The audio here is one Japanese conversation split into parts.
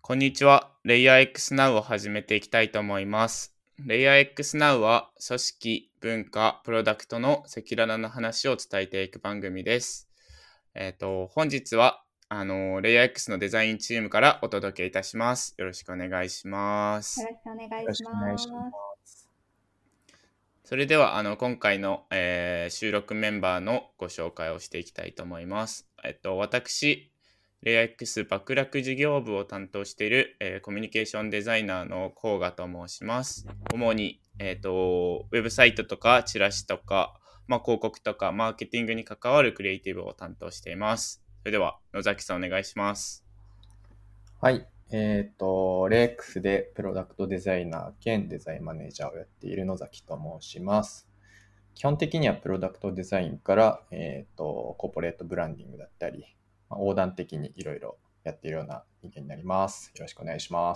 こんにちは。レイヤー X Now を始めていきたいと思います。レイヤー X Now は組織、文化、プロダクトの赤裸々な話を伝えていく番組です。本日はレイヤー X のデザインチームからお届けいたします。よろしくお願いします。 よろしくお願よろいししくお願いします。 ます。 それでは今回の、収録メンバーのご紹介をしていきたいと思います。私、レイヤー X 爆落事業部を担当している、コミュニケーションデザイナーの甲賀と申します。主に、ウェブサイトとかチラシとか、広告とかマーケティングに関わるクリエイティブを担当しています。それでは野崎さんお願いします。 はい。レイ X でプロダクトデザイナー兼デザインマネージャーをやっている野崎と申します。基本的にはプロダクトデザインから、コーポレートブランディングだったり、横断的にいろいろやっているような人間になります。よろしくお願いします。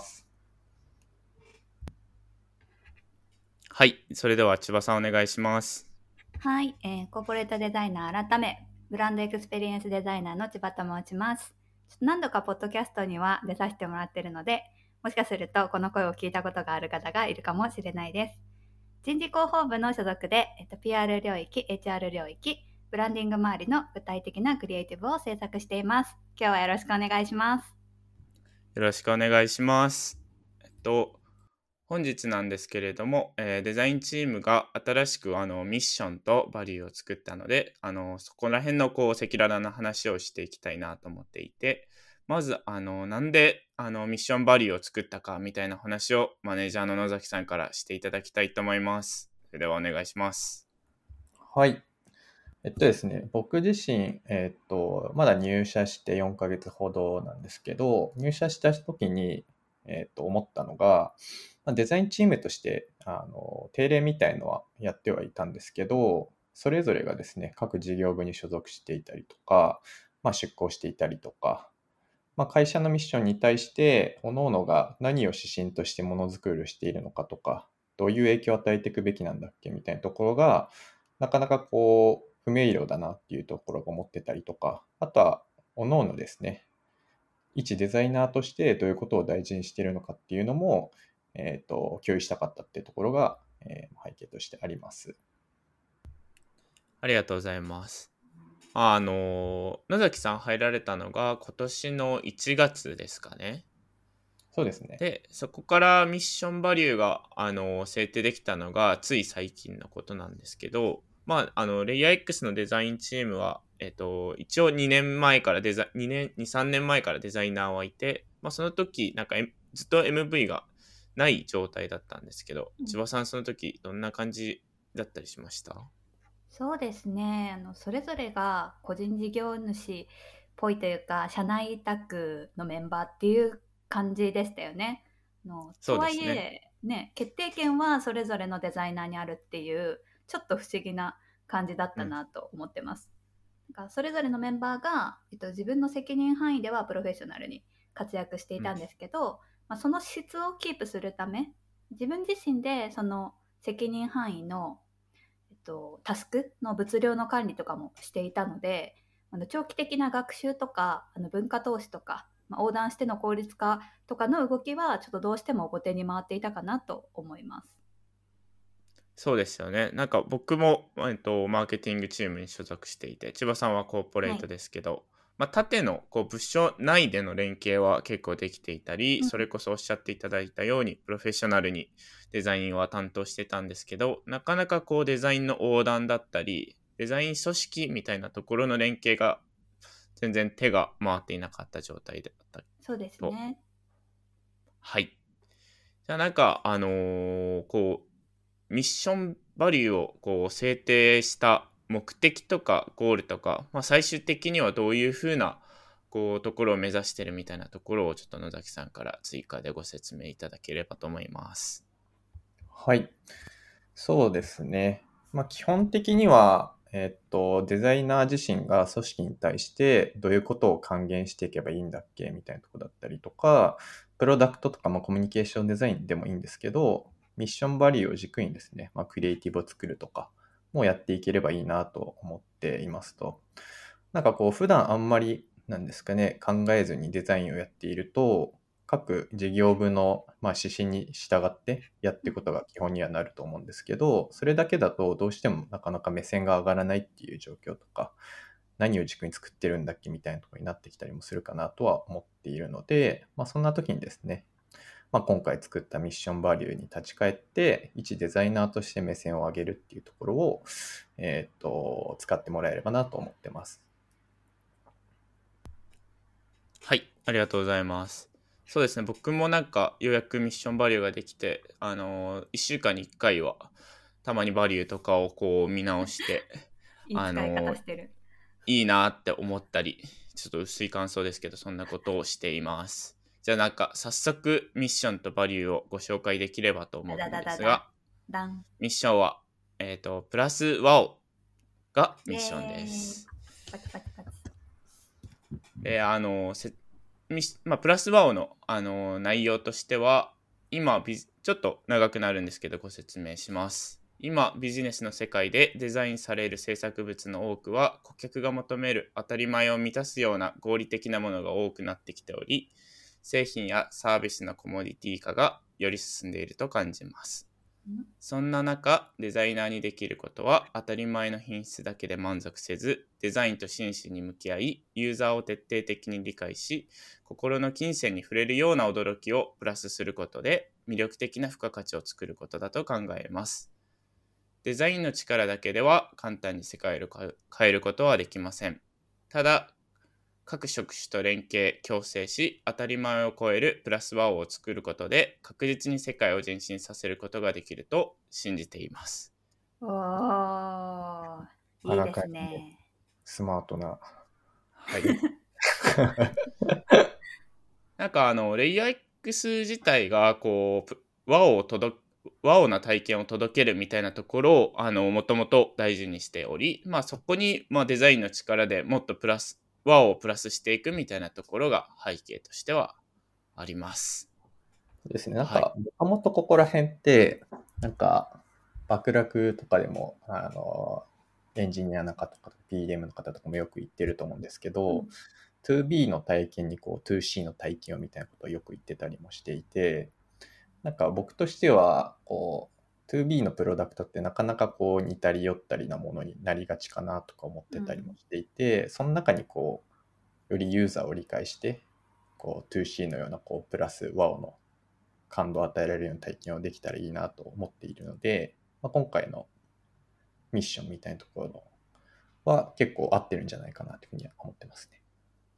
はい。それでは千葉さんお願いします。 はい、コーポレートデザイナー改めブランドエクスペリエンスデザイナーの千葉と申します。何度かポッドキャストには出させてもらっているので、もしかするとこの声を聞いたことがある方がいるかもしれないです。人事広報部の所属で、PR 領域、HR 領域、ブランディング周りの具体的なクリエイティブを制作しています。今日はよろしくお願いします。 よろしくお願いします。本日なんですけれども、デザインチームが新しくミッションとバリューを作ったので、そこら辺の赤裸々な話をしていきたいなと思っていて、まずなんでミッションバリューを作ったかみたいな話をマネージャーの野崎さんからしていただきたいと思います。それではお願いします。 はい。ですね、僕自身、まだ入社して4ヶ月ほどなんですけど、入社した時に、思ったのが、デザインチームとして定例みたいのはやってはいたんですけど、それぞれがですね、各事業部に所属していたりとか、出向していたりとか、会社のミッションに対して、各々が何を指針としてものづくりをしているのかとか、どういう影響を与えていくべきなんだっけみたいなところが、なかなか不明瞭だなっていうところが思ってたりとか、あとは、各々ですね、一デザイナーとしてどういうことを大事にしているのかっていうのも、共有したかったっていうところが、背景としてあります。 ありがとうございます。野崎さん入られたのが今年の1月ですかね。 そうですね。 で、そこからミッションバリューが、制定できたのがつい最近のことなんですけど、レイヤー X のデザインチームは、一応2年前から2年、2、3年前からデザイナーはいて、その時、ずっと MV がない状態だったんですけど、千葉さんその時どんな感じだったりしました？ そうですね。それぞれが個人事業主っぽいというか、社内委託のメンバーっていう感じでしたよね。とはいそうですね。 え、ね、決定権はそれぞれのデザイナーにあるっていう、ちょっと不思議な感じだったなと思ってます。なんかそれぞれのメンバーが、自分の責任範囲ではプロフェッショナルに活躍していたんですけど、その質をキープするため、自分自身でその責任範囲のタスクの物量の管理とかもしていたので、長期的な学習とか文化投資とか、横断しての効率化とかの動きはちょっとどうしても後手に回っていたかなと思います。 そうですよね。僕も、マーケティングチームに所属していて、千葉さんはコーポレートですけど、縦の部署内での連携は結構できていたり、それこそおっしゃっていただいたように、プロフェッショナルにデザインは担当してたんですけど、なかなかデザインの横断だったり、デザイン組織みたいなところの連携が全然手が回っていなかった状態だったそうですと。 ね。 はい。じゃあミッションバリューを制定した目的とかゴールとか、最終的にはどういうふうなところを目指してるみたいなところをちょっと野崎さんから追加でご説明いただければと思います。 はい。そうですね。基本的には、デザイナー自身が組織に対してどういうことを還元していけばいいんだっけみたいなところだったりとか、プロダクトとかコミュニケーションデザインでもいいんですけど、ミッションバリューを軸にですね、クリエイティブを作るとかもやっていければいいなと思っていますと。普段あんまりなんですかね、考えずにデザインをやっていると、 各事業部の、指針に従ってやっていくことが基本にはなると思うんですけど、それだけだとどうしてもなかなか目線が上がらないっていう状況とか、何を軸に作ってるんだっけみたいなところになってきたりもするかなとは思っているので、そんな時にですね、今回作ったミッションバリューに立ち返って、一デザイナーとして目線を上げるっていうところを、使ってもらえればなと思ってます。 はい、ありがとうございます。そうですね、僕もなんかようやくミッションバリューができて、1週間に1回はたまにバリューとかをこう見直していい使い方してる。 いいなって思ったり、ちょっと薄い感想ですけど、そんなことをしています。じゃあなんか早速ミッションとバリューをご紹介できればと思うんですが、ミッションは、プラスワオがミッションです。 パチパチパチ。 で、プラスワオの、内容としては、今ちょっと長くなるんですけどご説明します。今ビジネスの世界でデザインされる制作物の多くは顧客が求める当たり前を満たすような合理的なものが多くなってきており、製品やサービスのコモディティ化がより進んでいると感じます。そんな中、デザイナーにできることは当たり前の品質だけで満足せず、デザインと真摯に向き合い、ユーザーを徹底的に理解し、心の金銭に触れるような驚きをプラスすることで、魅力的な付加価値を作ることだと考えます。デザインの力だけでは簡単に世界を変えることはできません。ただ、各職種と連携、共生し、当たり前を超えるプラスワオを作ることで、確実に世界を前進させることができると信じています。 おー、いいですね。 スマートな。 はい。なんかレイヤー X 自体がこうワオな体験を届けるみたいなところをもともと大事にしており、そこにデザインの力でもっとワオをプラスしていくみたいなところが背景としてはあります。 ですね。なんか、もともとここら辺って、なんか、爆落とかでも、エンジニアの方とか、PM の方とかもよく言ってると思うんですけど、2B の体験に2C の体験をみたいなことをよく言ってたりもしていて、なんか僕としては、2B のプロダクトってなかなか似たり寄ったりなものになりがちかなとか思ってたりもしていて、その中によりユーザーを理解して、2C のようなプラスワオの感動を与えられるような体験をできたらいいなと思っているので、今回のミッションみたいなところは結構合ってるんじゃないかなというふうには思ってますね。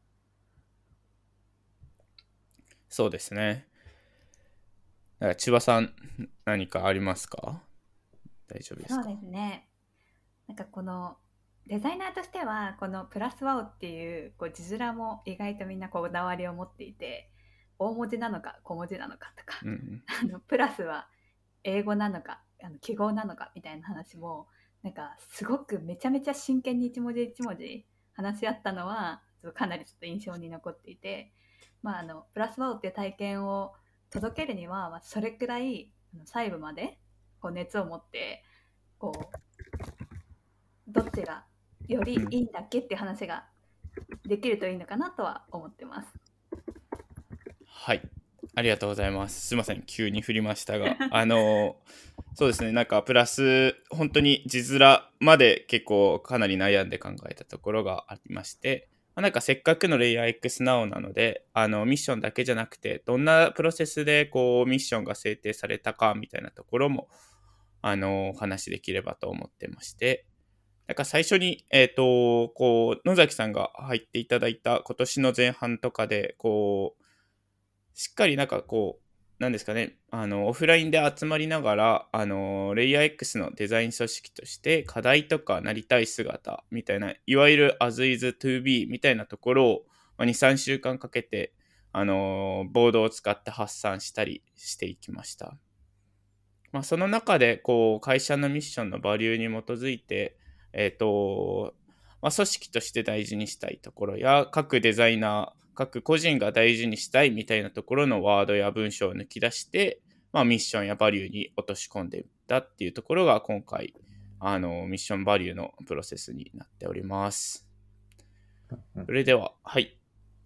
そうですね。千葉さん何かありますか？大丈夫ですか？ そうですね。なんかこのデザイナーとしてはこのプラスワオっていう字面も意外とみんなこだわりを持っていて、大文字なのか小文字なのかとか、プラスは英語なのか記号なのかみたいな話もなんかすごくめちゃめちゃ真剣に一文字一文字話し合ったのはかなりちょっと印象に残っていて、プラスワオっていう体験を届けるには、それくらい細部まで熱を持ってどっちがよりいいんだっけっていう話ができるといいのかなとは思ってます。 はい、ありがとうございます。すいません、急に振りましたがそうですね、なんかプラス本当に字面まで結構かなり悩んで考えたところがありまして、なんかせっかくのレイヤー X Now なのでミッションだけじゃなくてどんなプロセスでミッションが制定されたかみたいなところもお話しできればと思ってまして、なんか最初に野崎さんが入っていただいた今年の前半とかでしっかりなんかなんですかね、オフラインで集まりながら、レイヤー X のデザイン組織として課題とかなりたい姿みたいな、いわゆる As is to be みたいなところを、2、3週間かけて、ボードを使って発散したりしていきました。その中で、会社のミッションのバリューに基づいて、組織として大事にしたいところや、各デザイナー、各個人が大事にしたいみたいなところのワードや文章を抜き出して、ミッションやバリューに落とし込んでいったっていうところが今回ミッションバリューのプロセスになっております。それでは、はい。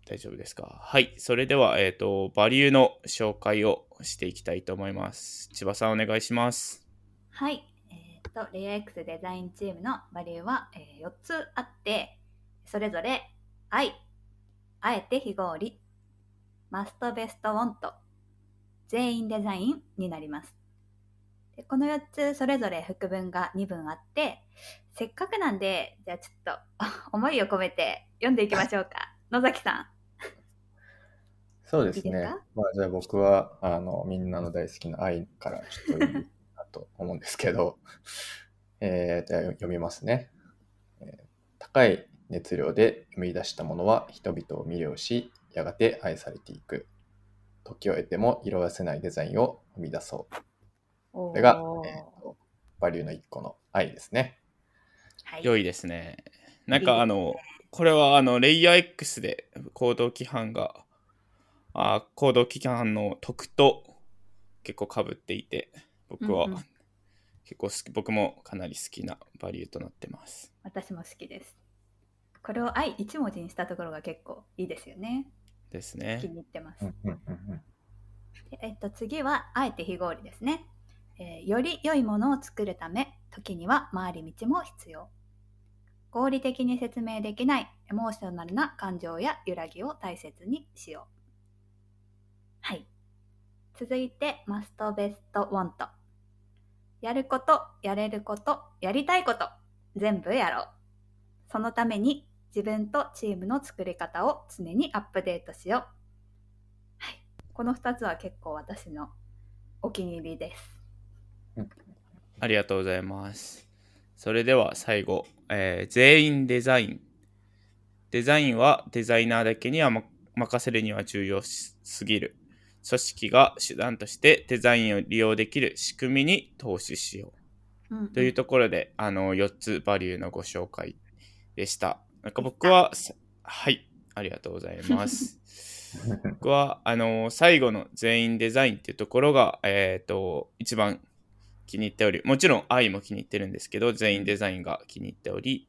大丈夫ですか。はい。それでは、バリューの紹介をしていきたいと思います。千葉さんお願いします。 はい。レイヤー X デザインチームのバリューは、4つあって、それぞれ愛、あえて非合理、マストベストウォント、全員デザインになります。でこの4つそれぞれ副文が2文あって、せっかくなんで、じゃあちょっと思いを込めて読んでいきましょうか。野崎さん。 そうですね。 いいですか？ じゃあ僕は、みんなの大好きな愛からちょっと読みたいなと思うんですけど、じゃあ読みますね。高い熱量で生み出したものは人々を魅了し、やがて愛されていく。時を経ても色褪せないデザインを生み出そう。これが、バリューの一個の愛ですね。 はい、 良いですね。なんかこれはレイヤー X で行動規範が、行動規範の徳と結構被っていて、僕は結構好き、僕もかなり好きなバリューとなってます。 私も好きです。これを愛一文字にしたところが結構いいですよね。 ですね。 気に入ってます。で次はあえて非合理ですね。より良いものを作るため、時には回り道も必要。合理的に説明できないエモーショナルな感情や揺らぎを大切にしよう。はい。続いてマストベストワント。やること、やれること、やりたいこと、全部やろう。そのために自分とチームの作り方を常にアップデートしよう。はい。この2つは結構私のお気に入りです。 ありがとうございます。それでは最後、全員デザイン。デザインはデザイナーだけには任せるには重要すぎる。組織が手段としてデザインを利用できる仕組みに投資しよう。というところで、4つバリューのご紹介でした。なんか僕は、はい、ありがとうございます。僕は、最後の全員デザインっていうところが、一番気に入っており、もちろん愛も気に入ってるんですけど、全員デザインが気に入っており、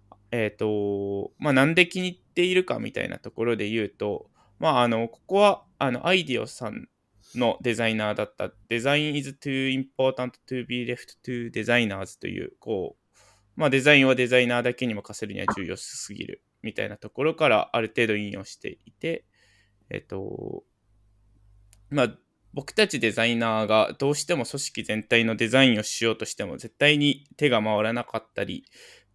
なんで気に入っているかみたいなところで言うと、ここは、アイディオさんのデザイナーだった、Design is too important to be left to designers という、デザインはデザイナーだけに任せるには重要すぎるみたいなところからある程度引用していて、僕たちデザイナーがどうしても組織全体のデザインをしようとしても絶対に手が回らなかったり、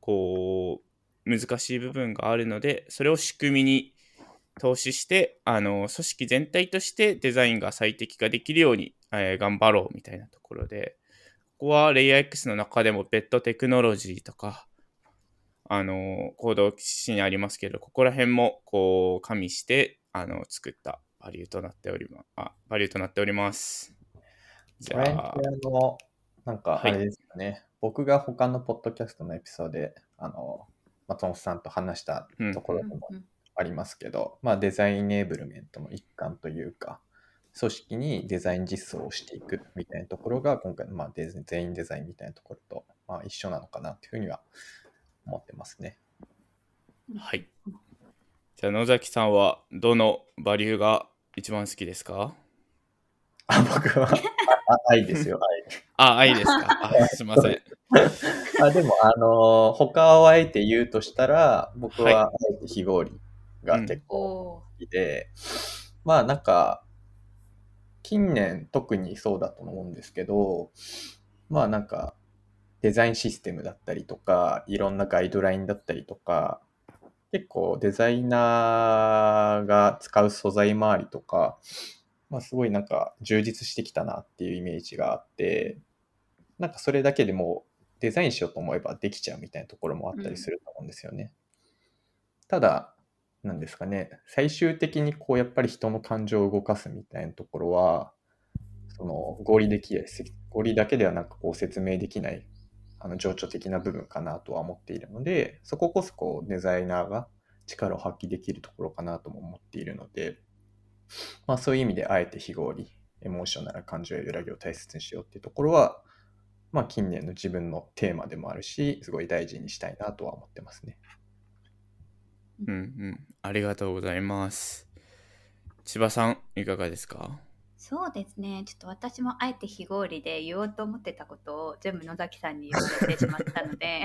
難しい部分があるので、それを仕組みに投資して、組織全体としてデザインが最適化できるように、頑張ろうみたいなところで、ここはレイヤー X の中でもベッドテクノロジーとか、コード誌にありますけど、ここら辺も加味して作ったバリューとなっております。 じゃあ、なんかあれですかね、はい、僕が他のポッドキャストのエピソードで松本さんと話したところでもありますけど、デザインエネーブルメントの一環というか、組織にデザイン実装をしていくみたいなところが今回の全員デザインみたいなところと一緒なのかなというふうには思ってますね。 はい。じゃあ野崎さんはどのバリューが一番好きですか？ 僕は愛ですよ、 愛ですか。すいません。 でも他をあえて言うとしたら、僕はあえて非合理が結構好きで、なんか近年特にそうだと思うんですけど、なんかデザインシステムだったりとか、いろんなガイドラインだったりとか、結構デザイナーが使う素材周りとか、すごいなんか充実してきたなっていうイメージがあって、なんかそれだけでもデザインしようと思えばできちゃうみたいなところもあったりすると思うんですよね。ただ、なんですかね、最終的にやっぱり人の感情を動かすみたいなところは、その合理だけではなく説明できない情緒的な部分かなとは思っているので、そここそデザイナーが力を発揮できるところかなとも思っているので、そういう意味であえて非合理、エモーショナルな感情や揺らぎを大切にしようっていうところは、近年の自分のテーマでもあるし、すごい大事にしたいなとは思ってますね。 うんうん。ありがとうございます。千葉さん、いかがですか？ そうですね。ちょっと私もあえて非合理で言おうと思ってたことを全部野崎さんに言われてしまったので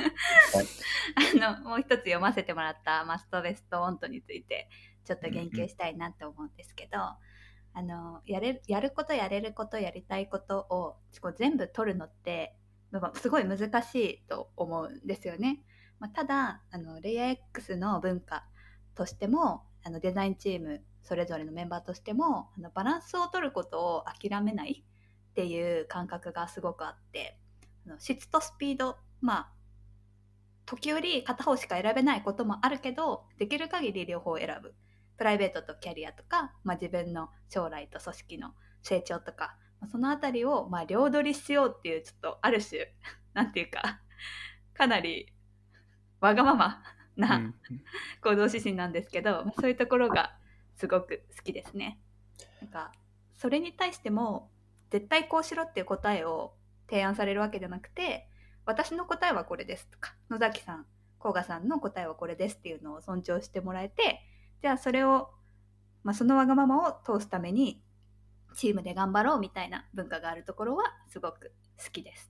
もう一つ読ませてもらったマストベストオントについてちょっと言及したいなと思うんですけど、やることやれることやりたいことをこう全部取るのってすごい難しいと思うんですよね。ただレイヤー X の文化としてもデザインチームそれぞれのメンバーとしてもバランスを取ることを諦めないっていう感覚がすごくあって、質とスピード、時折片方しか選べないこともあるけどできる限り両方選ぶ。プライベートとキャリアとか、自分の将来と組織の成長とか、そのあたりを両取りしようっていうちょっとある種なんていうかかなりわがままな行動指針なんですけど、そういうところがすごく好きですね。なんかそれに対しても絶対こうしろっていう答えを提案されるわけじゃなくて、私の答えはこれですとか、野崎さん、甲賀さんの答えはこれですっていうのを尊重してもらえて、じゃあそれを、そのわがままを通すためにチームで頑張ろうみたいな文化があるところはすごく好きです。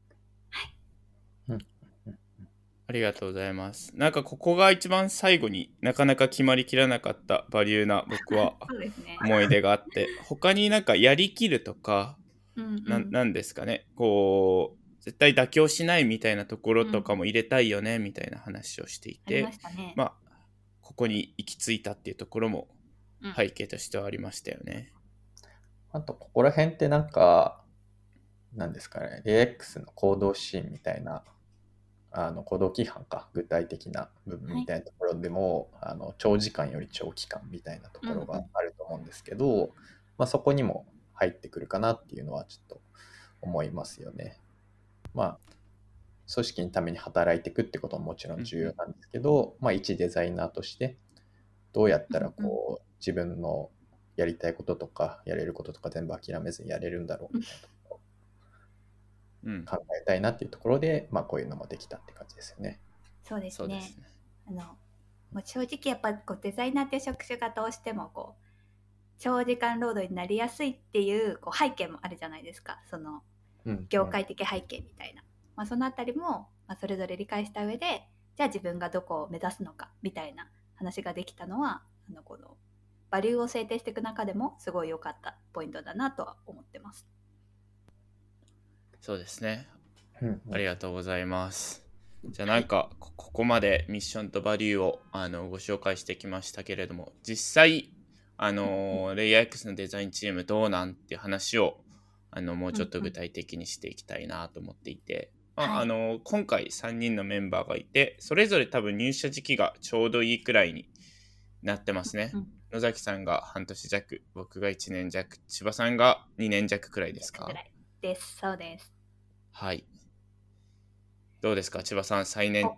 ありがとうございます。なんかここが一番最後になかなか決まりきらなかったバリューな僕はそうですね。 思い出があって他になんかやりきるとかうんなんですかね、こう絶対妥協しないみたいなところとかも入れたいよねみたいな話をしていありまて、 したね。 ここに行き着いたっていうところも背景としてはありましたよね。 あとここら辺ってなんかなんですかね、AX の行動シーンみたいな行動規範か具体的な部分みたいなところでも、長時間より長期間みたいなところがあると思うんですけど、そこにも入ってくるかなっていうのはちょっと思いますよね。組織のために働いていくってことももちろん重要なんですけど、一デザイナーとしてどうやったらこう自分のやりたいこととかやれることとか全部諦めずにやれるんだろうみたいなところ考えたいなっていうところで、こういうのもできたって感じですよね。 そうですね。正直やっぱデザイナーっていう職種がどうしても長時間労働になりやすいっていう背景もあるじゃないですか。その業界的背景みたいな、そのあたりも、それぞれ理解した上でじゃあ自分がどこを目指すのかみたいな話ができたのはこのバリューを制定していく中でもすごい良かったポイントだなとは思ってます。 そうですね、ありがとうございます。じゃあなんかここまでミッションとバリューをご紹介してきましたけれども、実際レイヤー X のデザインチームどうなんっていう話をもうちょっと具体的にしていきたいなと思っていて、今回3人のメンバーがいてそれぞれ多分入社時期がちょうどいいくらいになってますね。野崎さんが半年弱、僕が1年弱、千葉さんが2年弱くらいですか？ です。そうです。 はい。どうですか千葉さん、最年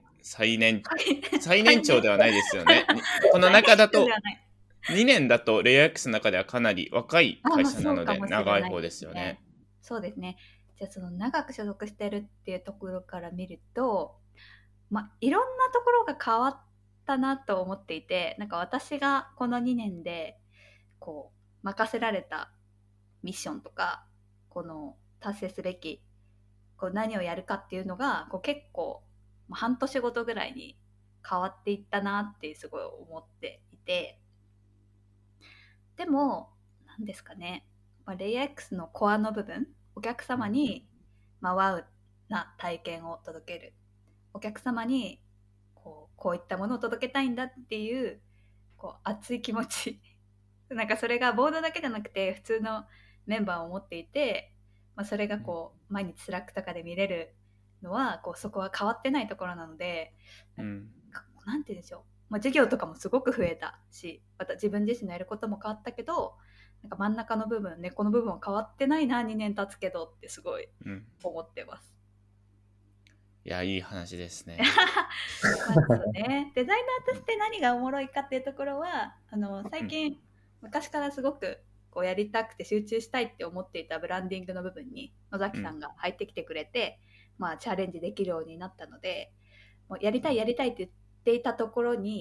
長ではないですよね。この中だと2年だとレイヤー X の中ではかなり若い会社なので長い方ですよね。 そうですね。じゃあその長く所属してるっていうところから見ると、いろんなところが変わったなと思っていて、なんか私がこの2年で任せられたミッションとかこの達成すべき何をやるかっていうのが結構半年ごとぐらいに変わっていったなってすごい思っていて、でも何ですかね、レイヤー X のコアの部分、お客様にワウな体験を届ける、お客様にこういったものを届けたいんだっていう熱い気持ちなんかそれがボードだけじゃなくて普通のメンバーを持っていて、それが毎日スラックとかで見れるのはそこは変わってないところなので、なんて言うんでしょう、授業とかもすごく増えたし、また自分自身のやることも変わったけど、なんか真ん中の部分、根っこの部分は変わってないな、2年経つけどってすごい思ってます。 いや、いい話ですね。 そうね。デザイナーとして何がおもろいかっていうところは最近、昔からすごくやりたくて集中したいって思っていたブランディングの部分に野崎さんが入ってきてくれて、チャレンジできるようになったので、もうやりたいって言っていたところに、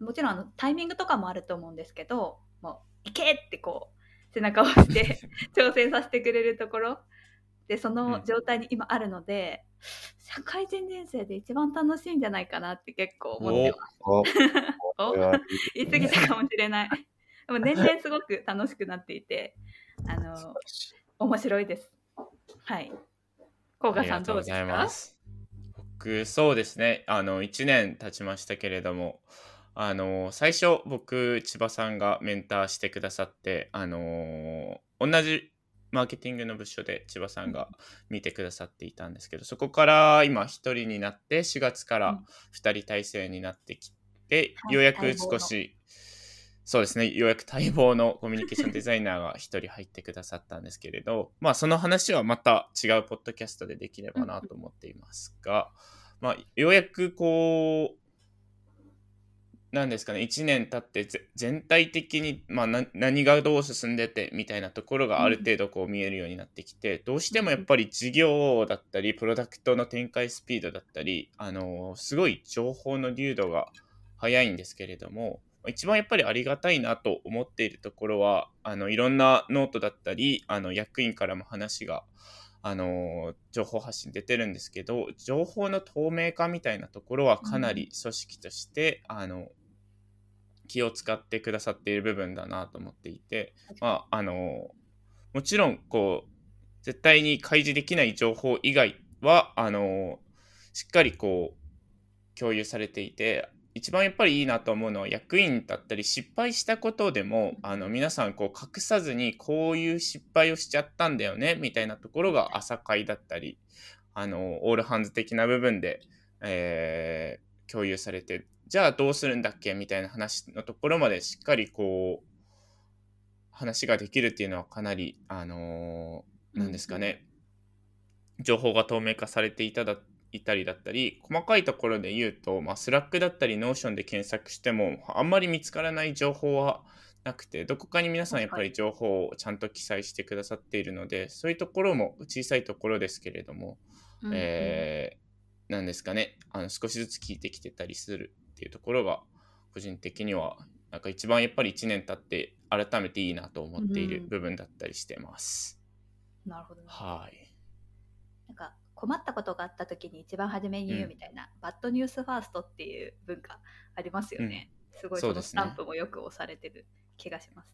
もちろんタイミングとかもあると思うんですけど、もういけってこう背中を押して挑戦させてくれるところで、その状態に今あるので、社会人人生で一番楽しいんじゃないかなって結構思ってます。 こお、 れはいい言いですね。 過ぎたかもしれない。でも年々すごく楽しくなっていて、面白いです。はい。甲賀さんどうですありがとうございまか？ す。僕、そうですね。1年経ちましたけれども、最初、僕、千葉さんがメンターしてくださって、同じマーケティングの部署で千葉さんが見てくださっていたんですけど、そこから今1人になって、4月から2人体制になってきて、ようやく少し、そうですね、ようやく待望のコミュニケーションデザイナーが1人入ってくださったんですけれど、まあその話はまた違うポッドキャストでできればなと思っていますが、まあようやくこう、なんですかね、1年経って全体的に、まあ、何がどう進んでてみたいなところがある程度こう見えるようになってきて、どうしてもやっぱり事業だったりプロダクトの展開スピードだったり、すごい情報の流動が速いんですけれども、一番やっぱりありがたいなと思っているところは、いろんなノートだったり役員からも話が情報発信出てるんですけど、情報の透明化みたいなところはかなり組織として気を使ってくださっている部分だなと思っていて、まあもちろんこう絶対に開示できない情報以外はしっかりこう共有されていて、一番やっぱりいいなと思うのは、役員だったり失敗したことでも皆さんこう隠さずに、こういう失敗をしちゃったんだよねみたいなところが朝会だったりオールハンズ的な部分で、共有されて、じゃあどうするんだっけみたいな話のところまでしっかりこう話ができるっていうのはかなりなんですかね、情報が透明化されていたりだったり、細かいところで言うと、スラックだったりノーションで検索してもあんまり見つからない情報はなくて、どこかに皆さんやっぱり情報をちゃんと記載してくださっているので、そういうところも小さいところですけれども、なんですかね、少しずつ聞いてきてたりするっていうところが、個人的にはなんか一番やっぱり1年経って改めていいなと思っている部分だったりしてます。 なるほどね。 はい。 なんか困ったことがあった時に一番初めに言うみたいな、バッドニュースファーストっていう文化ありますよね。すごいそのスタンプもよく押されてる気がします。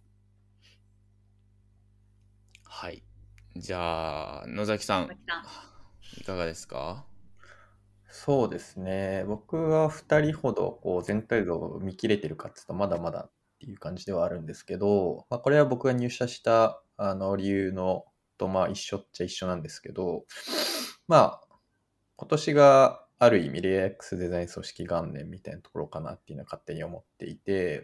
はい。じゃあ野崎さんいかがですか？ そうですね。僕は2人ほどこう全体像を見切れてるかっていうとまだまだっていう感じではあるんですけど、これは僕が入社した理由のと一緒っちゃ一緒なんですけど、今年がある意味レイヤー X デザイン組織元年みたいなところかなっていうのは勝手に思っていて、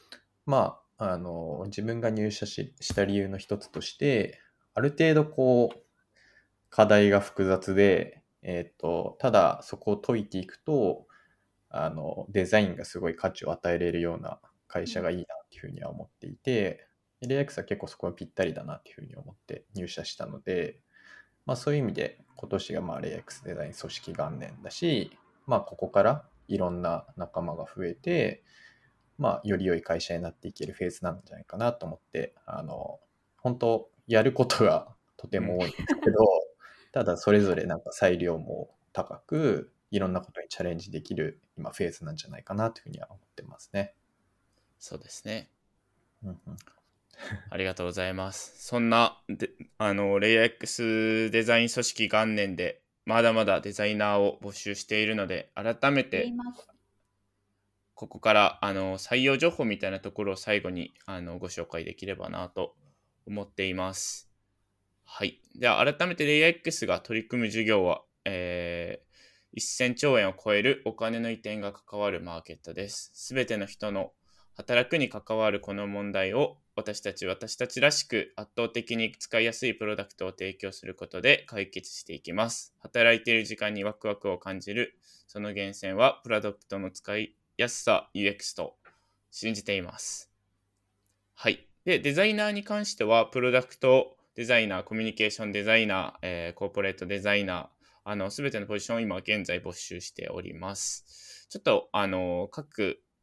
自分が入社した理由の一つとして、ある程度こう課題が複雑で、ただそこを解いていくとデザインがすごい価値を与えれるような会社がいいなっていうふうには思っていて、LAX は結構そこがぴったりだなっていうふうに思って入社したので、そういう意味で今年がLAX デザイン組織元年だし、ここからいろんな仲間が増えて、より良い会社になっていけるフェーズなんじゃないかなと思って、本当やることがとても多いんですけど、ただそれぞれなんか裁量も高く、いろんなことにチャレンジできる今フェーズなんじゃないかなというふうには思ってますね。 そうですね。 うんうん、 ありがとうございます。そんなレイヤー X デザイン組織元年でまだまだデザイナーを募集しているので、改めてここから採用情報みたいなところを最後にご紹介できればなと思っています。はい。では改めてレイヤー X が取り組む事業は、1000兆円を超えるお金の移転が関わるマーケットです。すべての人の働くに関わるこの問題を私たちらしく圧倒的に使いやすいプロダクトを提供することで解決していきます。働いている時間にワクワクを感じる、その源泉はプロダクトの使いやすさ UX と信じています。はい。で、デザイナーに関してはプロダクトデザイナー、コミュニケーションデザイナー、コーポレートデザイナー、すべてのポジションを今現在募集しております。ちょっと、各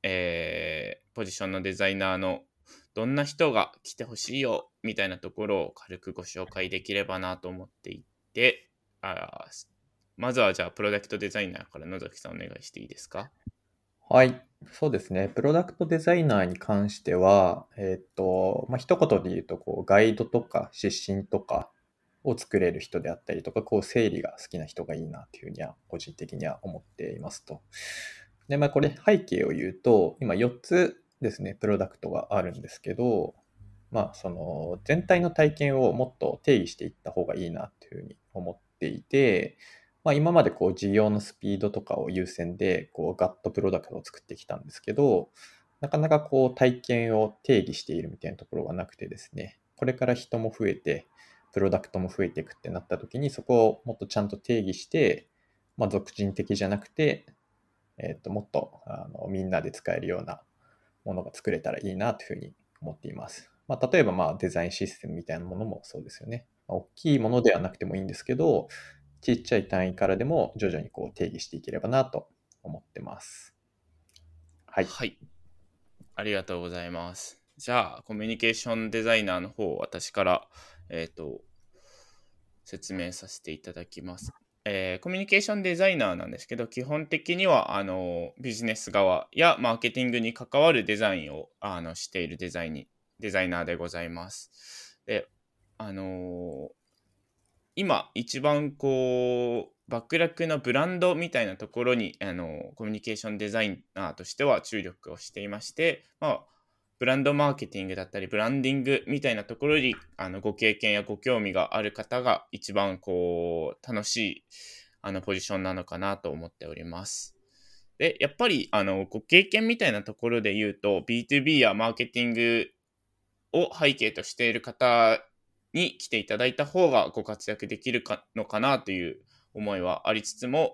ポジションのデザイナーのどんな人が来てほしいよみたいなところを軽くご紹介できればなと思っていて、まずはじゃあプロダクトデザイナーから野崎さんお願いしていいですか？ はい。そうですね。プロダクトデザイナーに関しては、一言で言うと、ガイドとか指針とかを作れる人であったりとか、整理が好きな人がいいなっていうふうには、個人的には思っていますと。で、これ背景を言うと、今4つですね、プロダクトがあるんですけど、その全体の体験をもっと定義していった方がいいなっていうふうに思っていて、今まで事業のスピードとかを優先でガッとプロダクトを作ってきたんですけど、なかなか体験を定義しているみたいなところがなくてですね、これから人も増えて、プロダクトも増えていくってなった時に、そこをもっとちゃんと定義して、俗人的じゃなくて、もっとみんなで使えるようなものが作れたらいいなというふうに思っています。例えばデザインシステムみたいなものもそうですよね。大きいものではなくてもいいんですけど、ちっちゃい単位からでも徐々に定義していければなと思ってます。はい。 はい。ありがとうございます。じゃあ、コミュニケーションデザイナーの方を私から、説明させていただきます。コミュニケーションデザイナーなんですけど、基本的にはビジネス側やマーケティングに関わるデザインをしているデザイナーでございます。で、今一番バックラックのブランドみたいなところにコミュニケーションデザイナーとしては注力をしていまして、ブランドマーケティングだったりブランディングみたいなところにご経験やご興味がある方が一番楽しいポジションなのかなと思っております。で、やっぱりご経験みたいなところで言うと B2B やマーケティングを背景としている方に来ていただいた方がご活躍できるのかなという思いはありつつも、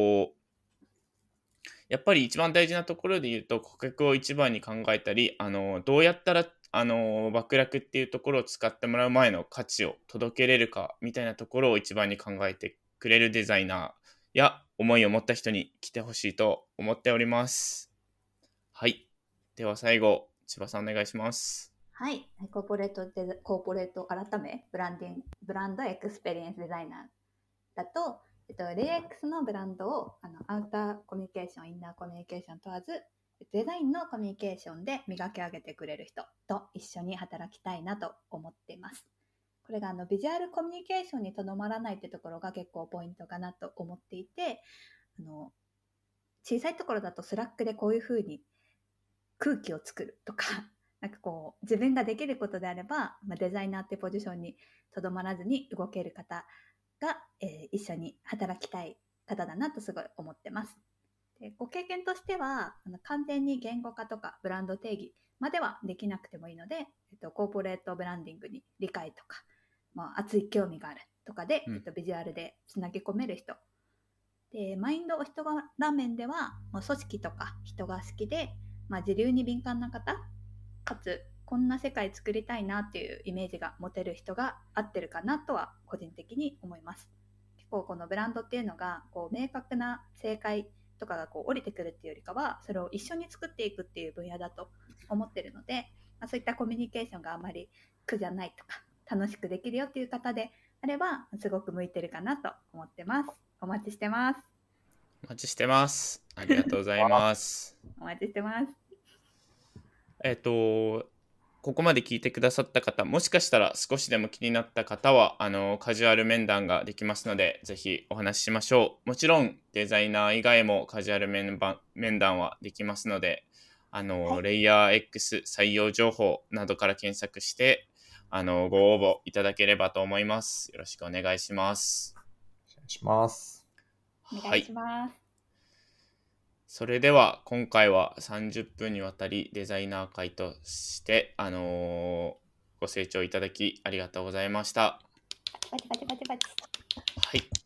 やっぱり一番大事なところで言うと顧客を一番に考えたり、どうやったら爆落っていうところを使ってもらう前の価値を届けれるかみたいなところを一番に考えてくれるデザイナーや思いを持った人に来てほしいと思っております。はい。では最後、千葉さんお願いします。 はい、コーポレート改めブランドエクスペリエンスデザイナーだと、LAX のブランドをアウターコミュニケーション、インナーコミュニケーション問わず、デザインのコミュニケーションで磨き上げてくれる人と一緒に働きたいなと思っています。これがビジュアルコミュニケーションにとどまらないってところが結構ポイントかなと思っていて、小さいところだとスラックでこういう風に空気を作るとかなんか自分ができることであれば、デザイナーってポジションにとどまらずに動ける方が、一緒に働きたい方だなとすごい思ってます。で、ご経験としては完全に言語化とかブランド定義まではできなくてもいいので、コーポレートブランディングに理解とか、熱い興味があるとかで、ビジュアルでつなぎ込める人で、マインドお人柄面では組織とか人が好きで、自流に敏感な方かつこんな世界作りたいなっていうイメージが持てる人が合ってるかなとは個人的に思います。結構このブランドっていうのが明確な正解とかが降りてくるっていうよりかは、それを一緒に作っていくっていう分野だと思ってるので、そういったコミュニケーションがあまり苦じゃないとか楽しくできるよっていう方であればすごく向いてるかなと思ってます。お待ちしてます。 お待ちしてます。ありがとうございます。 お待ちしてます。 ここまで聞いてくださった方、もしかしたら少しでも気になった方はカジュアル面談ができますので、ぜひお話ししましょう。もちろんデザイナー以外もカジュアル面談はできますので、レイヤー X 採用情報などから検索してご応募いただければと思います。よろしくお願いします。 お願いします。 お願いします。 それでは今回は30分にわたりデザイナー会としてご清聴いただきありがとうございました。 バチバチバチバチ。 はい。